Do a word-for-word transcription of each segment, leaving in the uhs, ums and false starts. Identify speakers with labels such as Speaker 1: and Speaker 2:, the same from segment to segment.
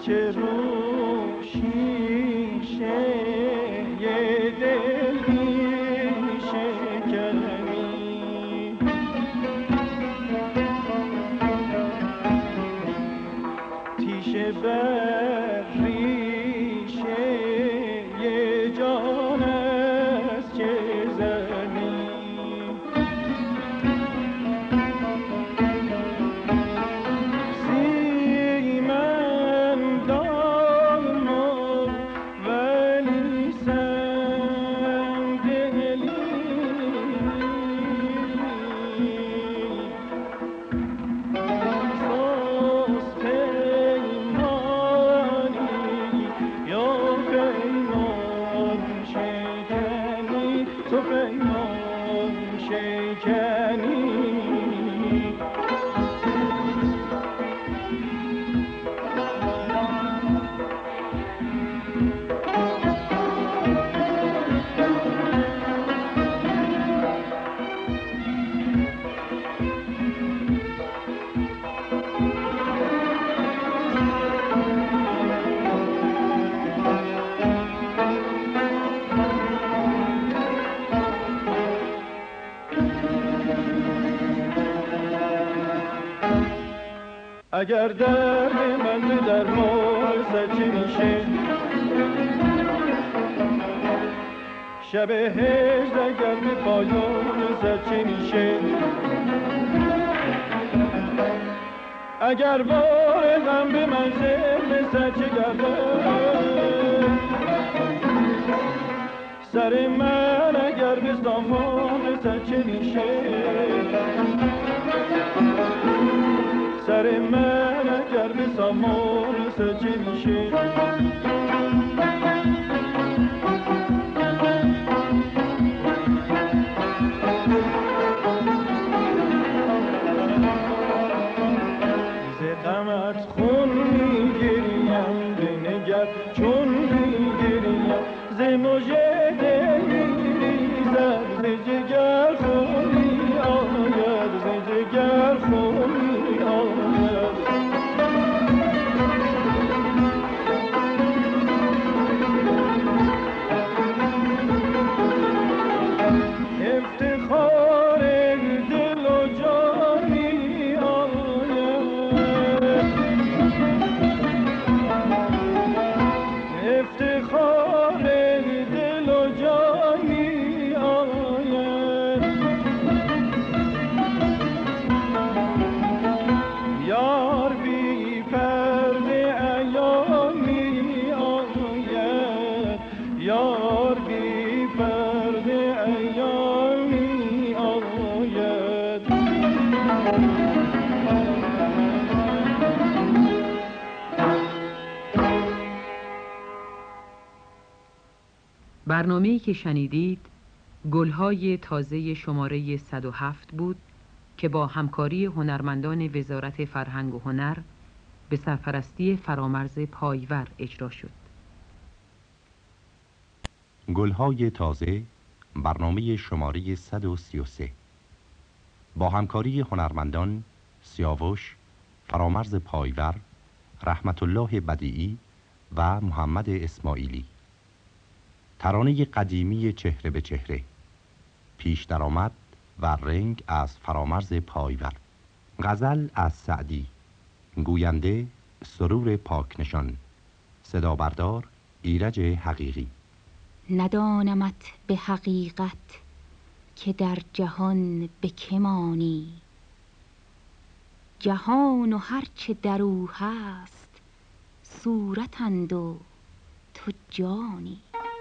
Speaker 1: که رو شیشه دل می شکنی، تیشه بر ریشه جان است که زنی. اگر درد من به درمان سچه میشه، شب هجر اگر به پایان سچه میشه، اگر بار غم به منزل سچه گردد، سر من اگر به سامان سچه میشه، سر من اگر به سامان سچه میشه. ز غمت خون میگریم بنگر چون میگریم، ز مژه دل میریزد ز جگر خون میآید، ز جگر خون میآید. افتخار دل و جان میآید، افتخار دل و جان میآید. یار بی پرده عیان میآید، یار بی پرده عیان میآید.
Speaker 2: برنامه‌ای که شنیدید گلهای تازه شماره صد و هفت بود که با همکاری هنرمندان وزارت فرهنگ و هنر به سرپرستی فرامرز پایور اجرا شد.
Speaker 3: گلهای تازه برنامه شماره صد و سی و سه با همکاری هنرمندان سیاوش، فرامرز پایور، رحمت الله بدیعی و محمد اسماعیلی. ترانه قدیمی چهره به چهره، پیش درآمد و رنگ از فرامرز پایور. غزل از سعدی، گوینده سرور پاکنشان، صدا بردار ایرج حقیقی.
Speaker 4: ندانمت به حقیقت که در جهان به که مانی، جهان و هرچه در او هست صورتند و تو جانی.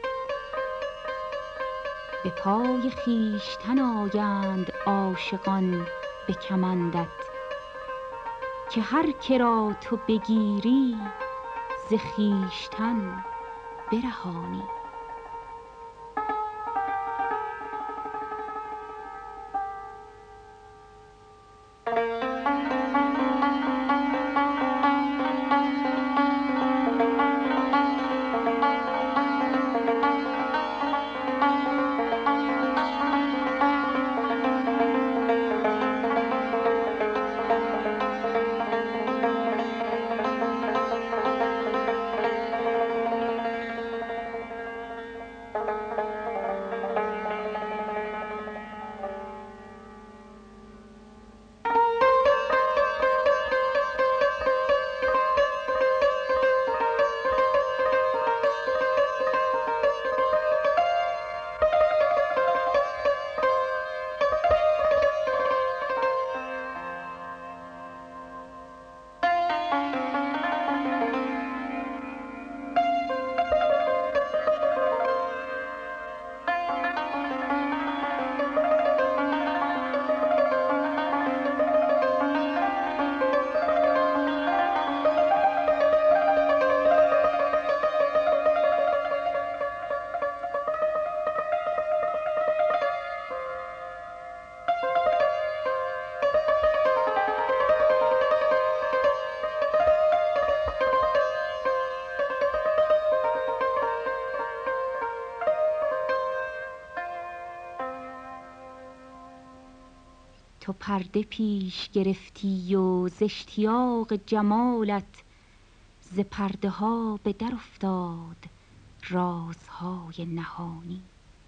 Speaker 4: به پای خویشتن آیند عاشقان به کمندت، که هر که را تو بگیری ز خویشتن برهانی. پرده پیش گرفتی و ز اشتیاق جمالت ز پرده ها به در افتاد رازهای نهانی.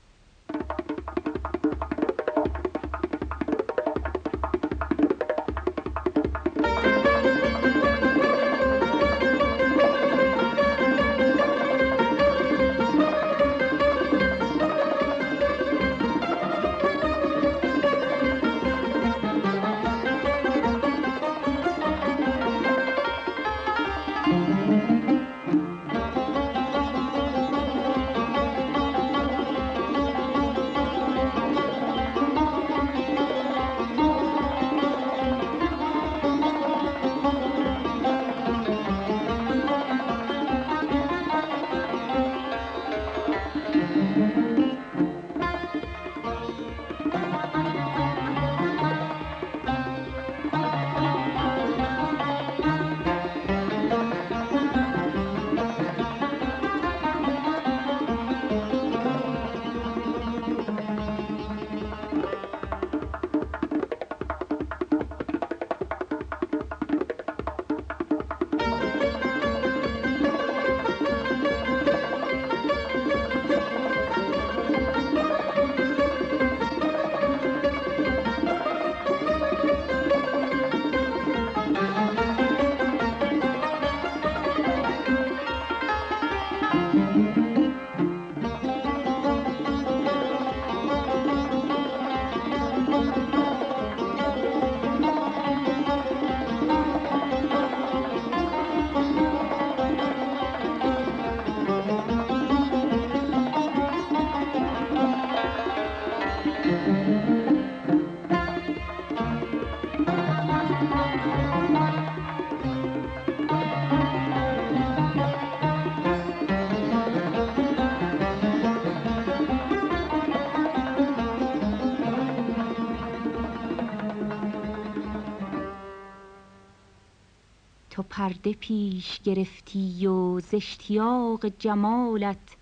Speaker 4: تو پرده پیش گرفتی و ز اشتیاق جمالت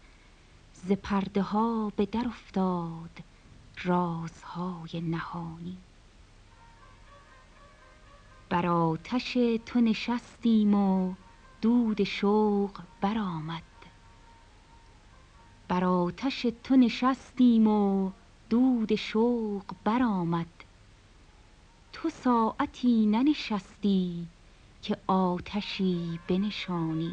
Speaker 4: ز پرده ها به در افتاد رازهای نهانی. بر آتش تو نشستیم و دود شوق برآمد، بر آتش تو نشستیم و دود شوق برآمد. تو ساعتی ننشستی که آتشی بنشانی.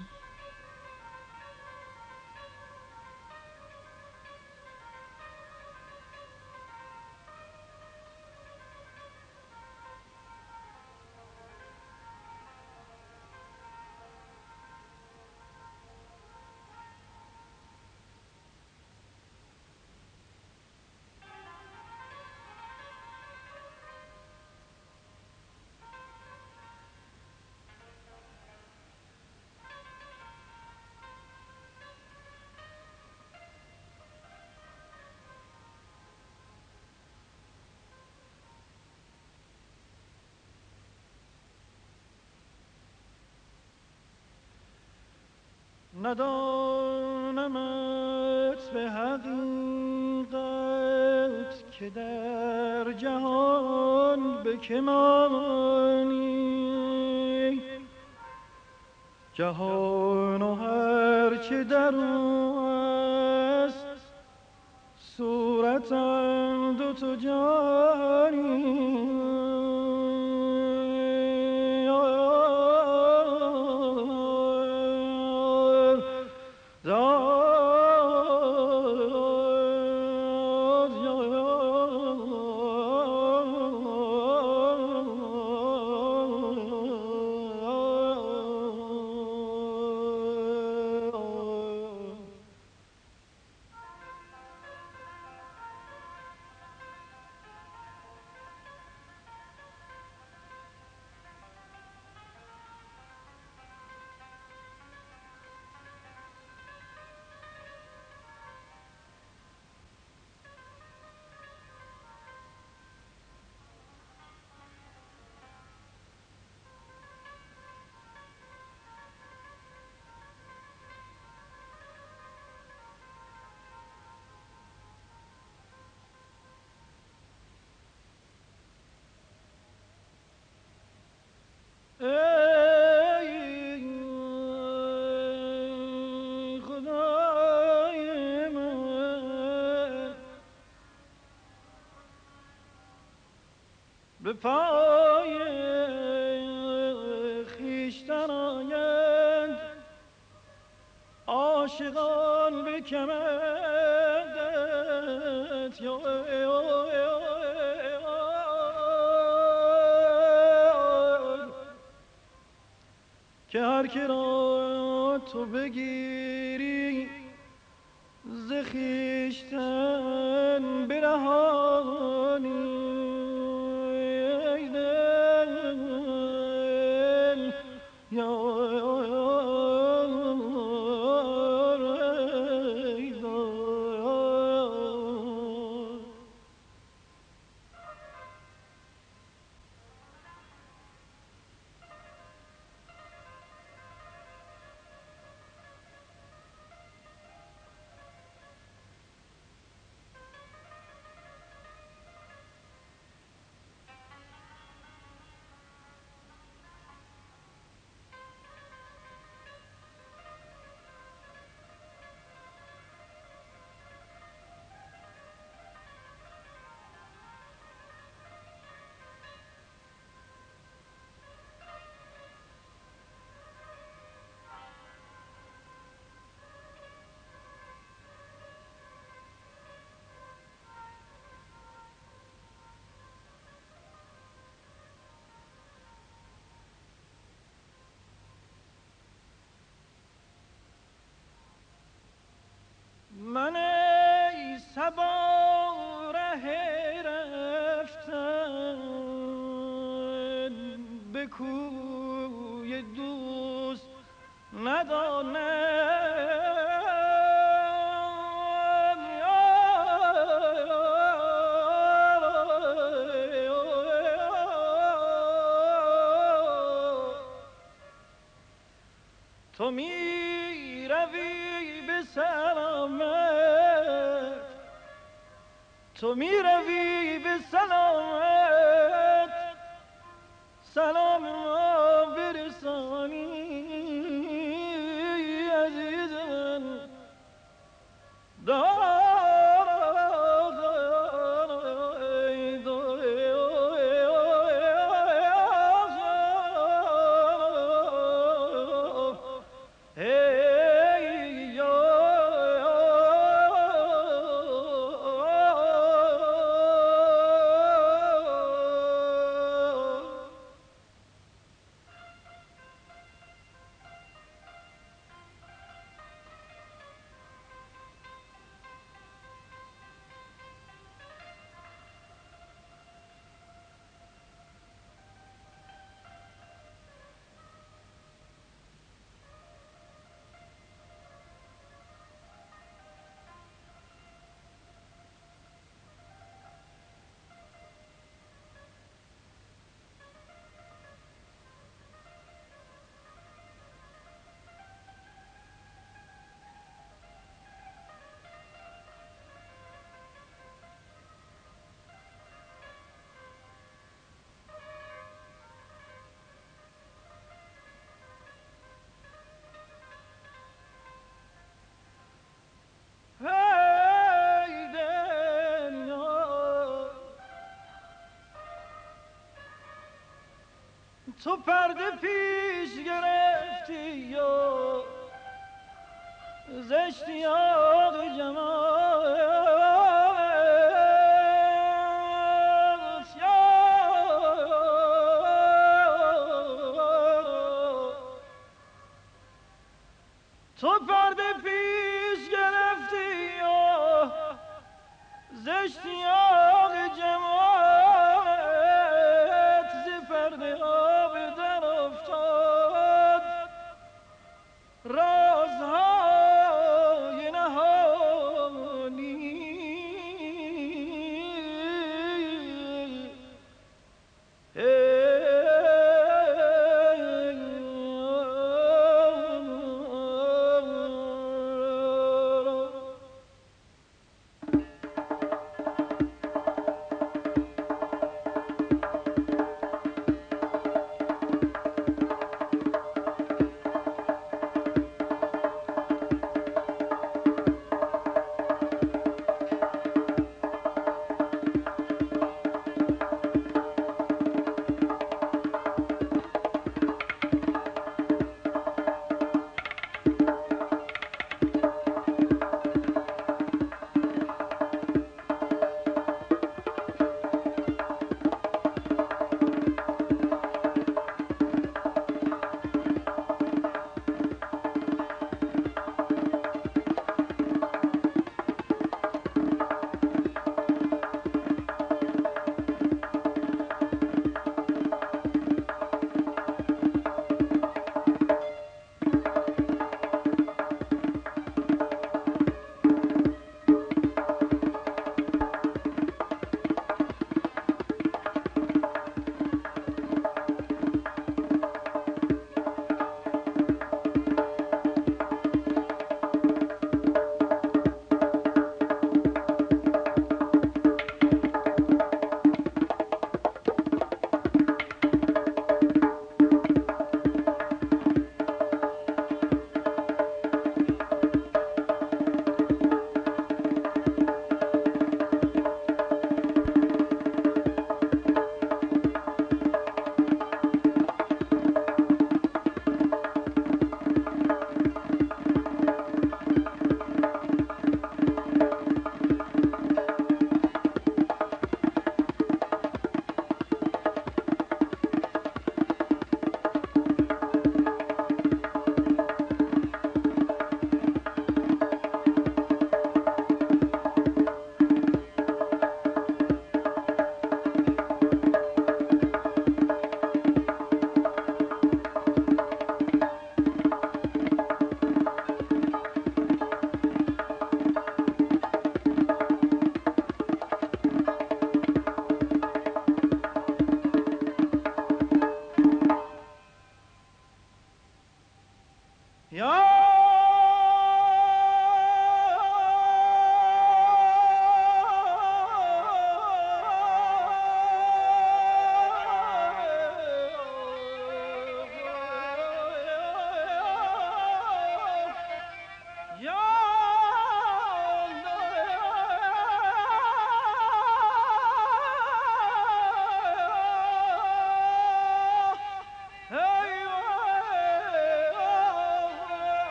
Speaker 1: ندانمت به حقیقت که در جهان به که مانی. جهان و هر چه در او است صورتند و تو جانی. عاشقان به کمندت یا که هر که را تو بگیری ز خویشتن برهانی من ای صبا ره رفتن به کوی دوست ندانم تو می روی به سلامت تو می روی به سلامت سلام ما برسانی عزیزم تو پرده پیش گرفتی یا ز اشتیاق جمالت تو پرده پیش گرفتی یا ز اشتیاق جمالت ز پرده رازهای نهانی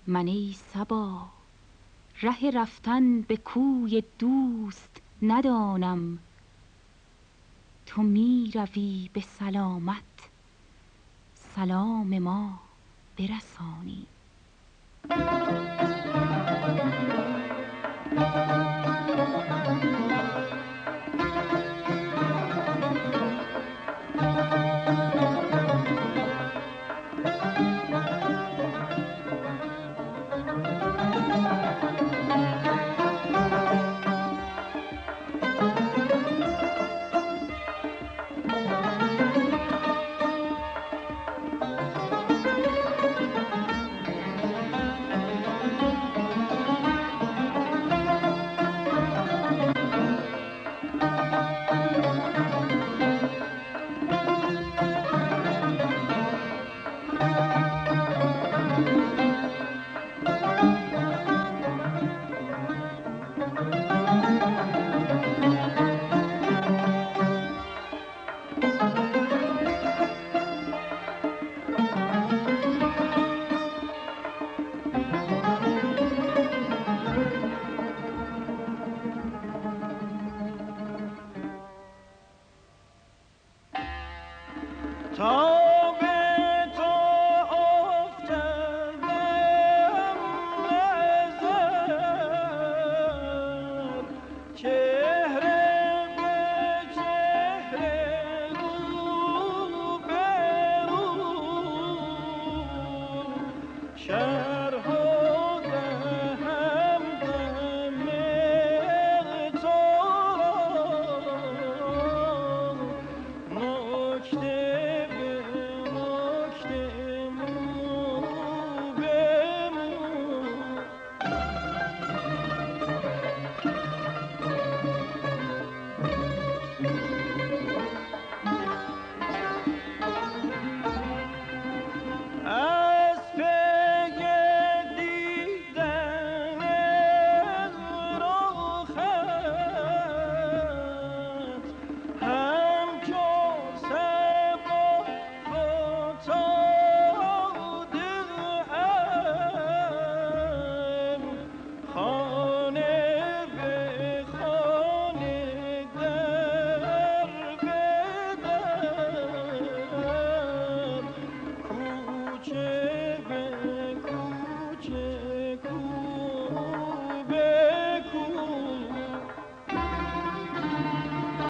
Speaker 4: من ای صبا ره رفتن به کوی دوست ندانم. تو می روی به سلامت سلام ما برسانی.